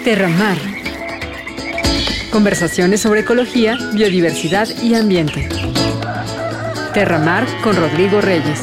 Terramar. Conversaciones sobre ecología, biodiversidad y ambiente. Terramar con Rodrigo Reyes.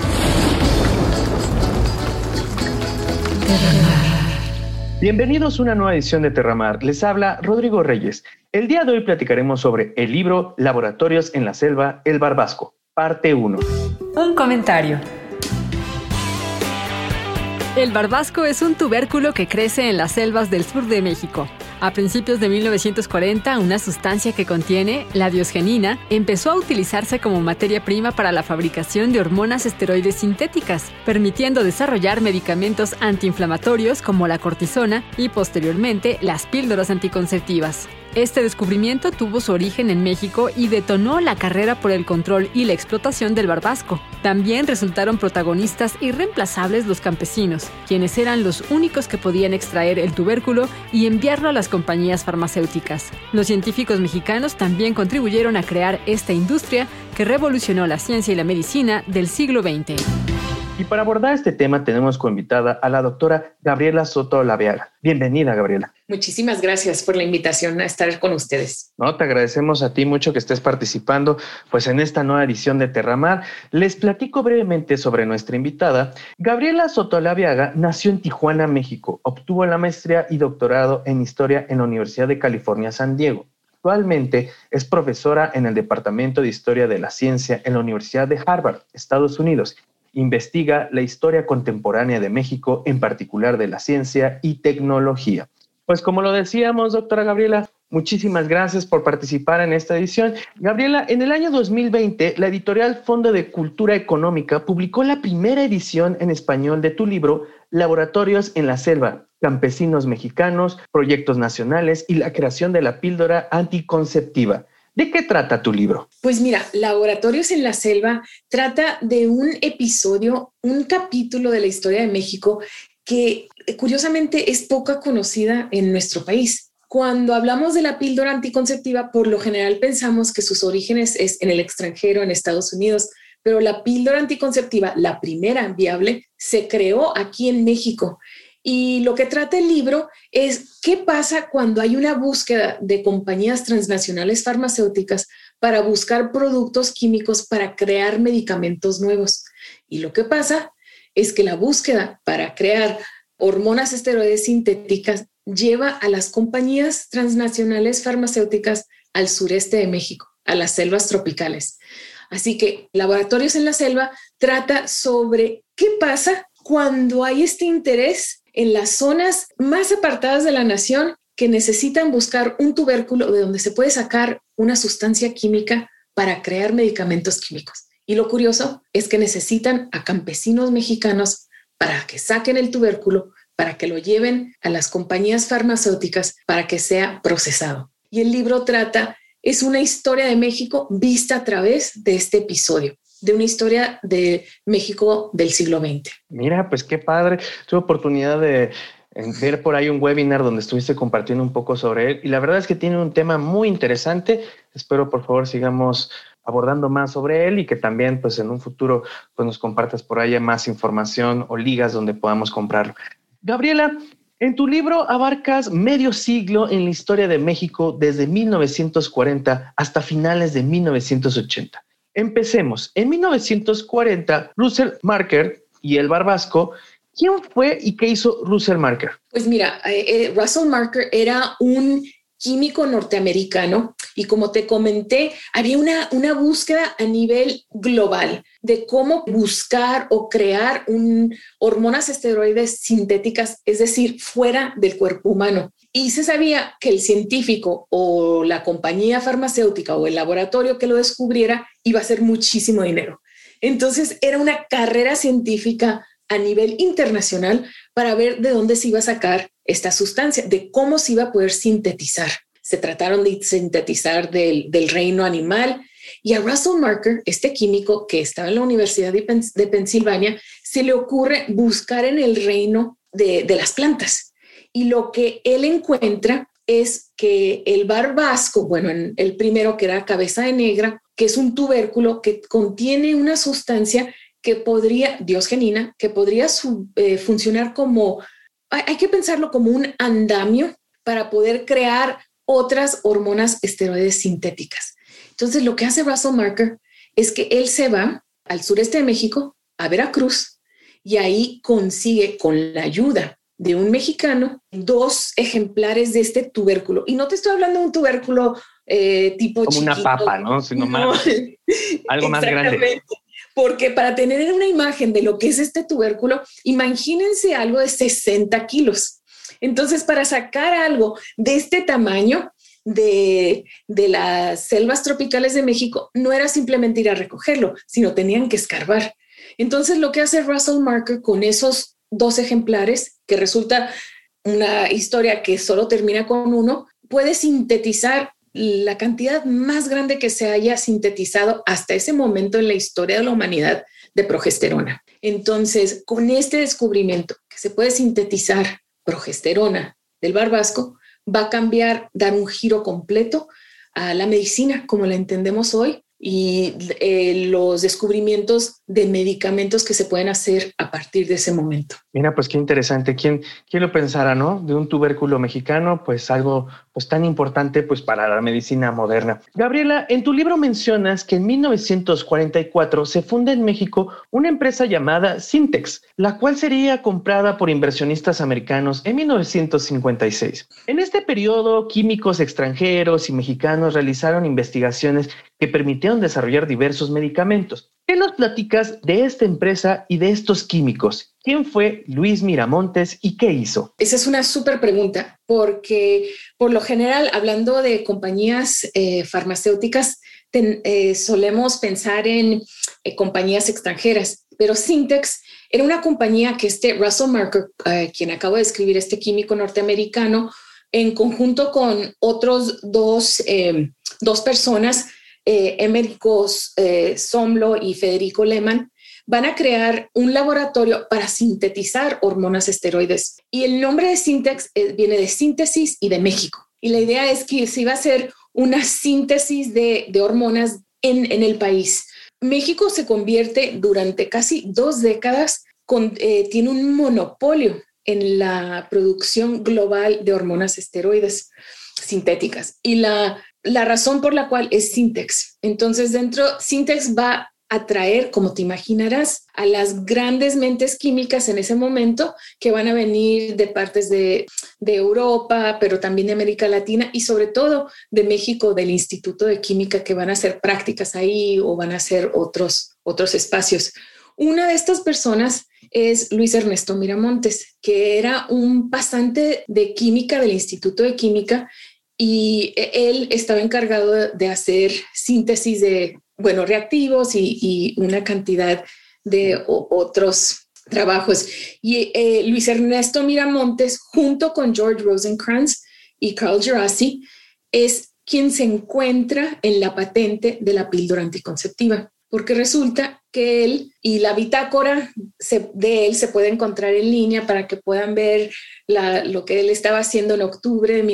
Bienvenidos a una nueva edición de Terramar. Les habla Rodrigo Reyes. El día de hoy platicaremos sobre el libro Laboratorios en la Selva, El Barbasco, parte 1. Un comentario. El barbasco es un tubérculo que crece en las selvas del sur de México. A principios de 1940, una sustancia que contiene, la diosgenina, empezó a utilizarse como materia prima para la fabricación de hormonas esteroides sintéticas, permitiendo desarrollar medicamentos antiinflamatorios como la cortisona y, posteriormente, las píldoras anticonceptivas. Este descubrimiento tuvo su origen en México y detonó la carrera por el control y la explotación del barbasco. También resultaron protagonistas irreemplazables los campesinos, quienes eran los únicos que podían extraer el tubérculo y enviarlo a las compañías farmacéuticas. Los científicos mexicanos también contribuyeron a crear esta industria que revolucionó la ciencia y la medicina del siglo XX. Y para abordar este tema tenemos como invitada a la doctora Gabriela Soto Olaveaga. Bienvenida, Gabriela. Muchísimas gracias por la invitación a estar con ustedes. No, te agradecemos a ti mucho que estés participando pues en esta nueva edición de Terramar. Les platico brevemente sobre nuestra invitada. Gabriela Soto Olaveaga nació en Tijuana, México. Obtuvo la maestría y doctorado en Historia en la Universidad de California, San Diego. Actualmente es profesora en el Departamento de Historia de la Ciencia en la Universidad de Harvard, Estados Unidos. Investiga la historia contemporánea de México, en particular de la ciencia y tecnología. Pues como lo decíamos, doctora Gabriela, muchísimas gracias por participar en esta edición. Gabriela, en el año 2020, la editorial Fondo de Cultura Económica publicó la primera edición en español de tu libro, Laboratorios en la Selva, Campesinos Mexicanos, Proyectos Nacionales y la creación de la píldora anticonceptiva. ¿De qué trata tu libro? Pues mira, Laboratorios en la Selva trata de un episodio, un capítulo de la historia de México que curiosamente es poco conocida en nuestro país. Cuando hablamos de la píldora anticonceptiva, por lo general pensamos que sus orígenes es en el extranjero, en Estados Unidos, pero la píldora anticonceptiva, la primera viable, se creó aquí en México. Y lo que trata el libro es qué pasa cuando hay una búsqueda de compañías transnacionales farmacéuticas para buscar productos químicos para crear medicamentos nuevos. Y lo que pasa es que la búsqueda para crear hormonas esteroides sintéticas lleva a las compañías transnacionales farmacéuticas al sureste de México, a las selvas tropicales. Así que Laboratorios en la Selva trata sobre qué pasa cuando hay este interés en las zonas más apartadas de la nación que necesitan buscar un tubérculo de donde se puede sacar una sustancia química para crear medicamentos químicos. Y lo curioso es que necesitan a campesinos mexicanos para que saquen el tubérculo, para que lo lleven a las compañías farmacéuticas para que sea procesado. Y el libro es una historia de México vista a través de este episodio, de una historia de México del siglo XX. Mira, pues qué padre. Tuve oportunidad de ver por ahí un webinar donde estuviste compartiendo un poco sobre él y la verdad es que tiene un tema muy interesante. Espero por favor sigamos abordando más sobre él y que también pues en un futuro pues nos compartas por ahí más información o ligas donde podamos comprarlo. Gabriela, en tu libro abarcas medio siglo en la historia de México desde 1940 hasta finales de 1980. Empecemos. En 1940, Russell Marker y el barbasco. ¿Quién fue y qué hizo Russell Marker? Pues mira, Russell Marker era un químico norteamericano y como te comenté, había una búsqueda a nivel global de cómo buscar o crear hormonas esteroides sintéticas, es decir, fuera del cuerpo humano. Y se sabía que el científico o la compañía farmacéutica o el laboratorio que lo descubriera iba a hacer muchísimo dinero. Entonces era una carrera científica a nivel internacional para ver de dónde se iba a sacar esta sustancia, de cómo se iba a poder sintetizar. Se trataron de sintetizar del reino animal y a Russell Marker, este químico que estaba en la Universidad de Pensilvania, se le ocurre buscar en el reino de las plantas. Y lo que él encuentra es que el barbasco, el primero que era cabeza de negra, que es un tubérculo que contiene una sustancia diosgenina, que podría funcionar como, hay que pensarlo como un andamio para poder crear otras hormonas esteroides sintéticas. Entonces, lo que hace Russell Marker es que él se va al sureste de México, a Veracruz, y ahí consigue, con la ayuda de un mexicano, 2 ejemplares de este tubérculo. Y no te estoy hablando de un tubérculo tipo como chiquito. Una papa, ¿no? Sino más, algo más grande. Porque para tener una imagen de lo que es este tubérculo, imagínense algo de 60 kilos. Entonces, para sacar algo de este tamaño de las selvas tropicales de México, no era simplemente ir a recogerlo, sino tenían que escarbar. Entonces, lo que hace Russell Marker con esos 2 ejemplares, que resulta una historia que solo termina con 1, puede sintetizar la cantidad más grande que se haya sintetizado hasta ese momento en la historia de la humanidad de progesterona. Entonces, con este descubrimiento que se puede sintetizar progesterona del barbasco, va a cambiar, dar un giro completo a la medicina como la entendemos hoy y los descubrimientos de medicamentos que se pueden hacer a partir de ese momento. Mira, pues qué interesante. ¿Quién lo pensara, no? De un tubérculo mexicano, pues algo pues tan importante pues para la medicina moderna. Gabriela, en tu libro mencionas que en 1944 se funda en México una empresa llamada Syntex, la cual sería comprada por inversionistas americanos en 1956. En este periodo, químicos extranjeros y mexicanos realizaron investigaciones que permitieron desarrollar diversos medicamentos. ¿Qué nos platicas de esta empresa y de estos químicos? ¿Quién fue Luis Miramontes y qué hizo? Esa es una súper pregunta, porque por lo general, hablando de compañías farmacéuticas, solemos pensar en compañías extranjeras, pero Syntex era una compañía que Russell Marker, quien acabo de escribir, este químico norteamericano, en conjunto con otros dos personas, Emerico Somlo y Federico Lehmann, van a crear un laboratorio para sintetizar hormonas esteroides. Y el nombre de Syntex viene de síntesis y de México. Y la idea es que se iba a hacer una síntesis de hormonas en el país. México se convierte durante casi 2 décadas, tiene un monopolio en la producción global de hormonas esteroides sintéticas. Y la razón por la cual es Syntex. Entonces, Syntex va atraer, como te imaginarás, a las grandes mentes químicas en ese momento que van a venir de partes de Europa, pero también de América Latina y sobre todo de México, del Instituto de Química, que van a hacer prácticas ahí o van a hacer otros espacios. Una de estas personas es Luis Ernesto Miramontes, que era un pasante de química del Instituto de Química y él estaba encargado de hacer síntesis de reactivos y una cantidad de otros trabajos. Y Luis Ernesto Miramontes, junto con George Rosencrantz y Carl Djerassi, es quien se encuentra en la patente de la píldora anticonceptiva, porque resulta que él y la bitácora de él se puede encontrar en línea para que puedan ver lo que él estaba haciendo en octubre de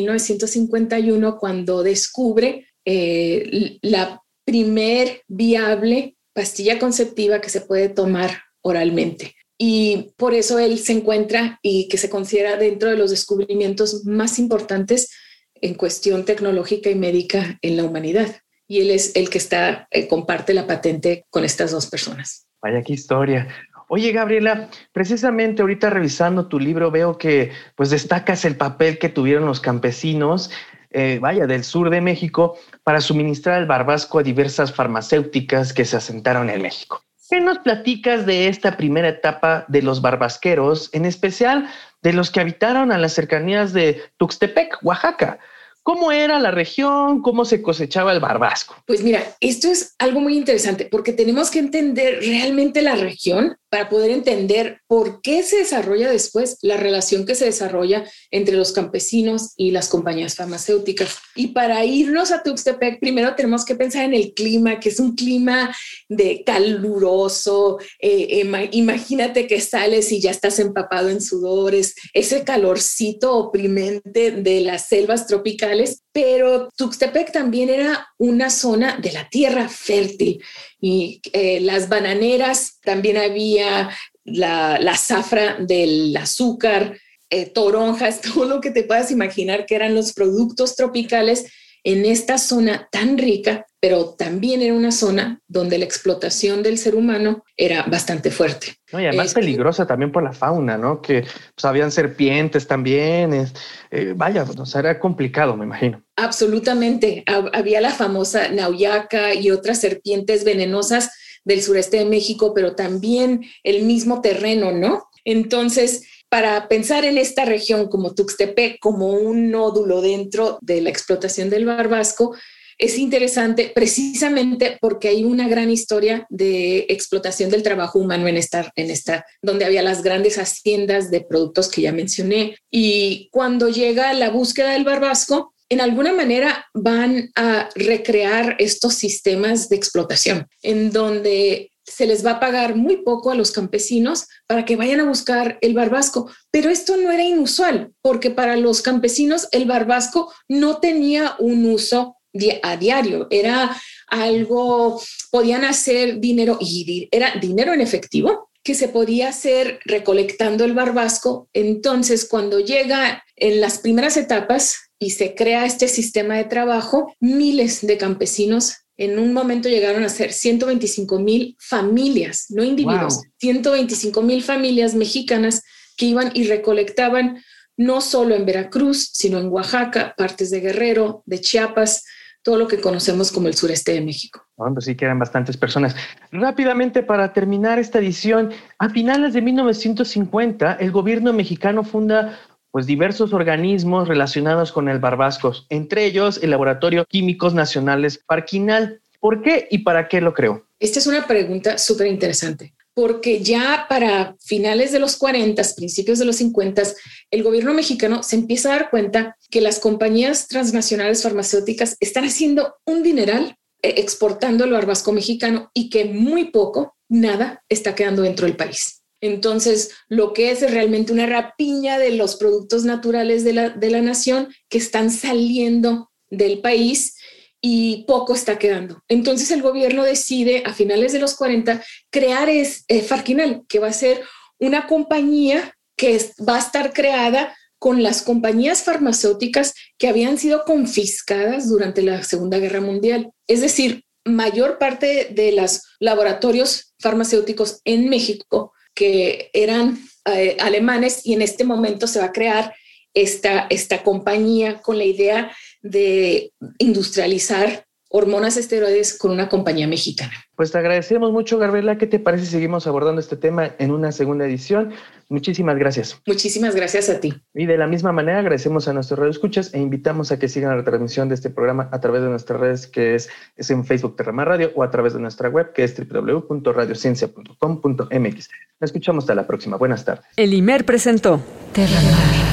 1951 cuando descubre la primer viable pastilla conceptiva que se puede tomar oralmente. Y por eso él se encuentra y que se considera dentro de los descubrimientos más importantes en cuestión tecnológica y médica en la humanidad. Y él es el que comparte la patente con estas 2 personas. Vaya, qué historia. Oye, Gabriela, precisamente ahorita revisando tu libro veo que pues destacas el papel que tuvieron los campesinos del sur de México para suministrar el barbasco a diversas farmacéuticas que se asentaron en México. ¿Qué nos platicas de esta primera etapa de los barbasqueros, en especial de los que habitaron a las cercanías de Tuxtepec, Oaxaca? ¿Cómo era la región? ¿Cómo se cosechaba el barbasco? Pues mira, esto es algo muy interesante porque tenemos que entender realmente la región para poder entender por qué se desarrolla después la relación que se desarrolla entre los campesinos y las compañías farmacéuticas. Y para irnos a Tuxtepec, primero tenemos que pensar en el clima, que es un clima de caluroso. Imagínate que sales y ya estás empapado en sudores, ese calorcito oprimente de las selvas tropicales. Pero Tuxtepec también era una zona de la tierra fértil y las bananeras, también había la zafra del azúcar toronjas, todo lo que te puedas imaginar que eran los productos tropicales en esta zona tan rica, pero también era una zona donde la explotación del ser humano era bastante fuerte. No, y además peligrosa también por la fauna, ¿no? Que pues, habían serpientes también. Vaya, o sea, era complicado, me imagino. Absolutamente. Había la famosa nauyaca y otras serpientes venenosas del sureste de México, pero también el mismo terreno, ¿no? Entonces, para pensar en esta región como Tuxtepec, como un nódulo dentro de la explotación del barbasco, es interesante precisamente porque hay una gran historia de explotación del trabajo humano en esta, donde había las grandes haciendas de productos que ya mencioné. Y cuando llega la búsqueda del barbasco, en alguna manera van a recrear estos sistemas de explotación en donde se les va a pagar muy poco a los campesinos para que vayan a buscar el barbasco. Pero esto no era inusual, porque para los campesinos el barbasco no tenía un uso a diario. Era algo, podían hacer dinero, y era dinero en efectivo que se podía hacer recolectando el barbasco. Entonces, cuando llega en las primeras etapas y se crea este sistema de trabajo, miles de campesinos en un momento llegaron a ser 125,000 familias, no individuos, wow. 125,000 familias mexicanas que iban y recolectaban no solo en Veracruz, sino en Oaxaca, partes de Guerrero, de Chiapas, todo lo que conocemos como el sureste de México. Bueno, pues sí que eran bastantes personas. Rápidamente, para terminar esta edición, a finales de 1950, el gobierno mexicano funda pues diversos organismos relacionados con el barbasco, entre ellos el Laboratorio Químicos Nacionales Farquinal. ¿Por qué y para qué lo creó? Esta es una pregunta súper interesante, porque ya para finales de los 40, principios de los 50, el gobierno mexicano se empieza a dar cuenta que las compañías transnacionales farmacéuticas están haciendo un dineral exportando el barbasco mexicano y que muy poco, nada, está quedando dentro del país. Entonces, lo que es realmente una rapiña de los productos naturales de la nación que están saliendo del país y poco está quedando. Entonces, el gobierno decide a finales de los 40 crear Farquinal, que va a ser una compañía que va a estar creada con las compañías farmacéuticas que habían sido confiscadas durante la Segunda Guerra Mundial. Es decir, mayor parte de los laboratorios farmacéuticos en México que eran alemanes, y en este momento se va a crear esta compañía con la idea de industrializar hormonas esteroides con una compañía mexicana. Pues te agradecemos mucho, Gabriela. ¿Qué te parece si seguimos abordando este tema en una segunda edición? Muchísimas gracias. Muchísimas gracias a ti. Y de la misma manera agradecemos a nuestros radioescuchas e invitamos a que sigan la retransmisión de este programa a través de nuestras redes, que es en Facebook Terramar Radio, o a través de nuestra web, que es www.radiociencia.com.mx. Nos escuchamos hasta la próxima. Buenas tardes. El IMER presentó Terramar.